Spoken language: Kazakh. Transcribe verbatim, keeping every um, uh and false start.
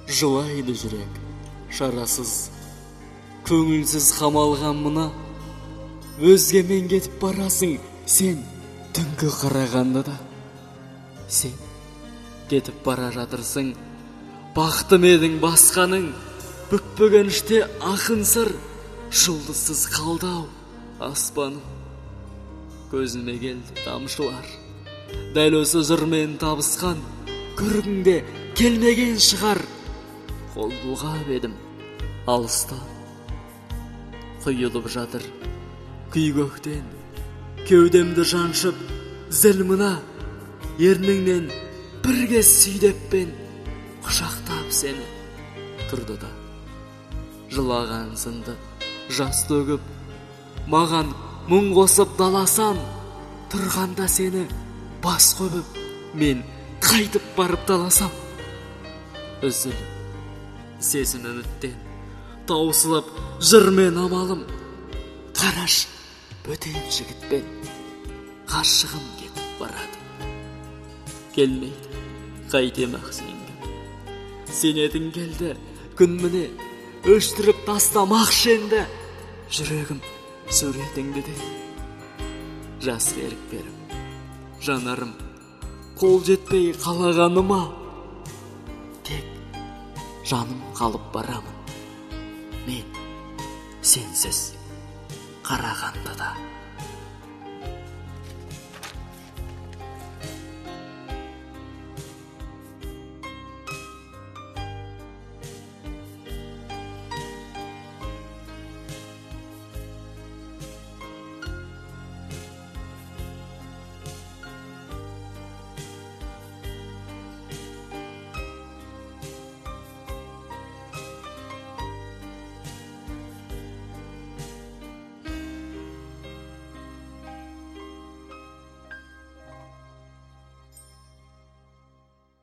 жылайды жүрек, шарасыз, көңілсіз қамалған мына. Өзгемен кетіп барасың, сен түнгі қарағанды да. Сен кетіп бара жатырсың, бақтым едің басқаның, бүкпігініште ақын сыр, жұлдызсыз қалдау аспаным. Көзіме келді тамшылар, дәл осы жырмен табысқан, көргіңде келмеген шығар. Қол бұлғап едім алыстан, құйылып жатыр күй көктен, кеудемді жаншып зіл мына, ерніңнен бір кез сүйдеппен құшақтап сені тұрды да. Жылаған сынды жас төгіп, маған мұң қосып даласан, тұрғанда сені бас көбіп, мен қайтып барып таласам. Үзіліп, сезім үміттен таусылып, жырмен амалым, қараш бөтен жігітпен ғашығым кетіп барады. Келмейді, қайтем ақ сенге. Сенетін келді, күн міне өштіріп тастамақ шенді. Жүрегім суретіңді де жас беріп беріп, жанарым қол жетпей қалағаныма, тек жаным қалып барамын мен сенсіз қарағанды да.